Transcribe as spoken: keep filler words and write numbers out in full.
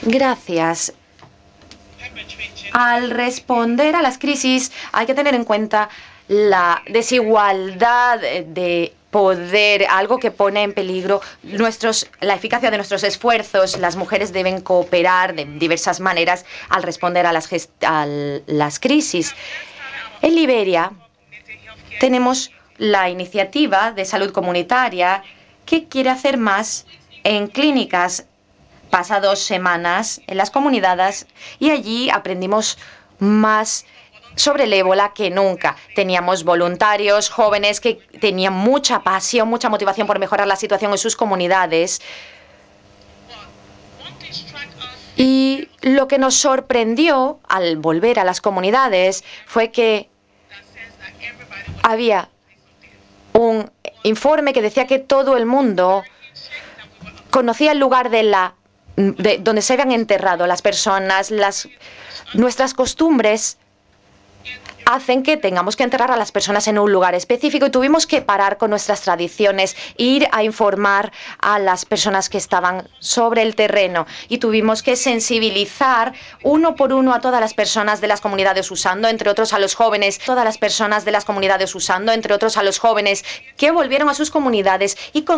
Gracias. Al responder a las crisis hay que tener en cuenta la desigualdad de poder, algo que pone en peligro nuestros, la eficacia de nuestros esfuerzos. Las mujeres deben cooperar de diversas maneras al responder a las, a las crisis. En Liberia tenemos la iniciativa de salud comunitaria que quiere hacer más en clínicas. Pasa dos semanas en las comunidades y allí aprendimos más sobre el ébola que nunca. Teníamos voluntarios jóvenes que tenían mucha pasión, mucha motivación por mejorar la situación en sus comunidades. Y lo que nos sorprendió al volver a las comunidades fue que había un informe que decía que todo el mundo conocía el lugar de la de donde se habían enterrado las personas. Las, nuestras costumbres hacen que tengamos que enterrar a las personas en un lugar específico y tuvimos que parar con nuestras tradiciones, ir a informar a las personas que estaban sobre el terreno y tuvimos que sensibilizar uno por uno a todas las personas de las comunidades usando, entre otros a los jóvenes, todas las personas de las comunidades usando, entre otros a los jóvenes que volvieron a sus comunidades y con